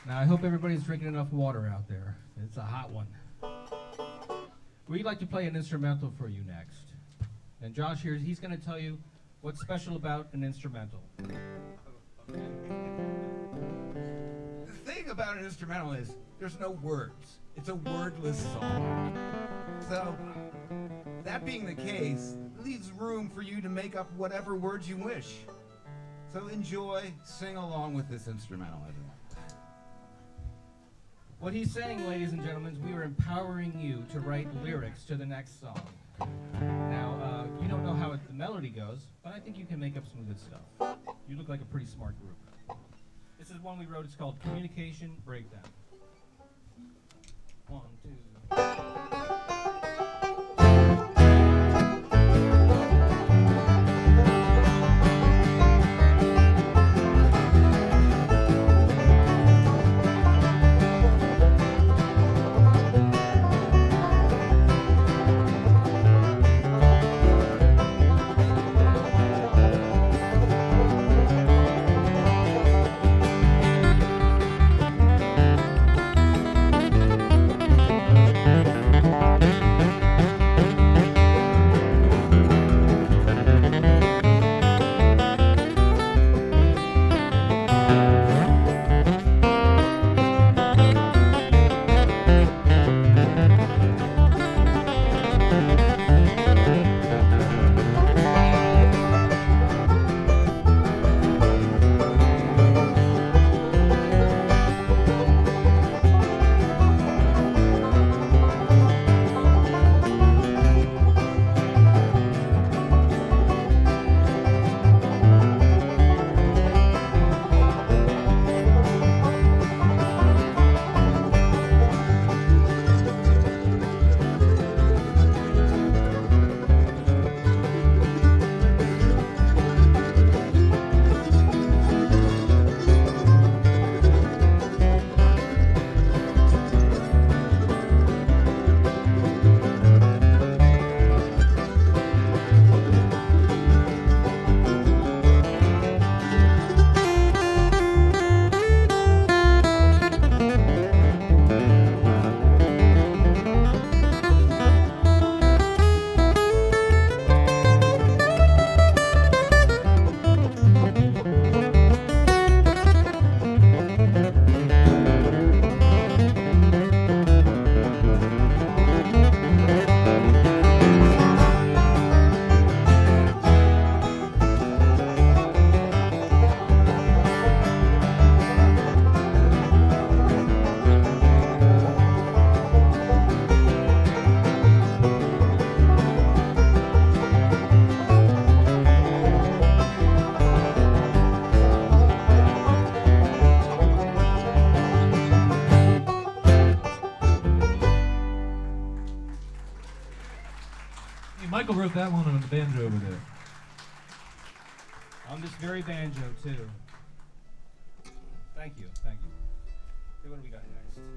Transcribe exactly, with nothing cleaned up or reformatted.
Now, I hope everybody's drinking enough water out there. It's a hot one. We'd like to play an instrumental for you next. And Josh here, he's going to tell you what's special about an instrumental. The thing about an instrumental is there's no words. It's a wordless song. So, that being the case, leaves room for you to make up whatever words you wish. So enjoy, sing along with this instrumental, everyone. What he's saying, ladies and gentlemen, is we are empowering you to write lyrics to the next song. Now, uh, you don't know how it, the melody goes, but I think you can make up some good stuff. You look like a pretty smart group. This is one we wrote. It's called Communication Breakdown. One, two. Michael wrote that one on the banjo over there. On this very banjo, too. Thank you, thank you. Okay, what do we got next?